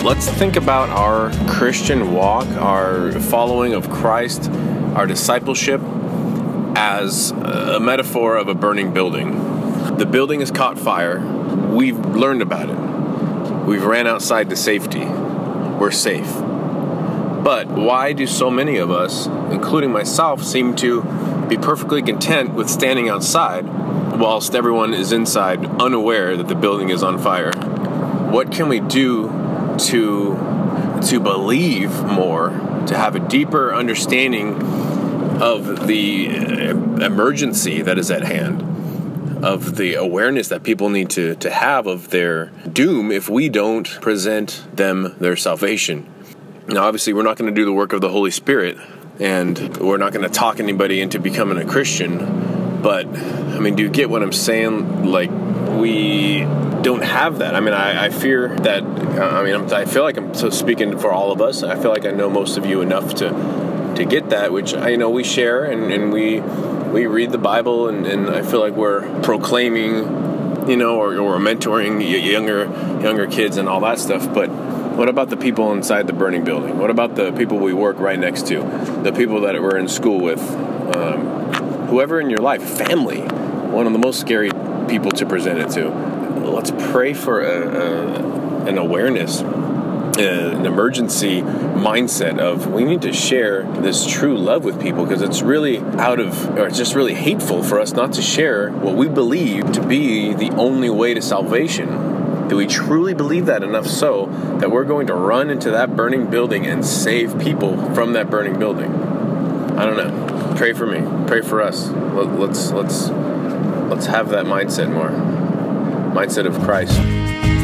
Let's think about our Christian walk, our following of Christ, our discipleship as a metaphor of a burning building. The building has caught fire. We've learned about it. We've ran outside to safety. We're safe. But why do so many of us, including myself, seem to be perfectly content with standing outside whilst everyone is inside, unaware that the building is on fire? What can we do to believe more, to have a deeper understanding of the emergency that is at hand, of the awareness that people need to have of their doom if we don't present them their salvation? Now, obviously, we're not going to do the work of the Holy Spirit, and we're not going to talk anybody into becoming a Christian, but, I mean, do you get what I'm saying? Like, we don't have that. I mean, I fear that, I feel like I'm speaking for all of us. I feel like I know most of you enough to get that, which I know we share, and we read the Bible, and I feel like we're proclaiming, or we're mentoring younger kids and all that stuff. But what about the people inside the burning building? What about the people we work right next to? The people that we're in school with? Whoever in your life, family, one of the most scary people to present it to. Let's pray for an awareness, an emergency mindset of we need to share this true love with people, because it's really it's just really hateful for us not to share what we believe to be the only way to salvation. Do we truly believe that enough so that we're going to run into that burning building and save people from that burning building? I don't know. Pray for me. Pray for us. Let's have that mindset more. Mindset of Christ.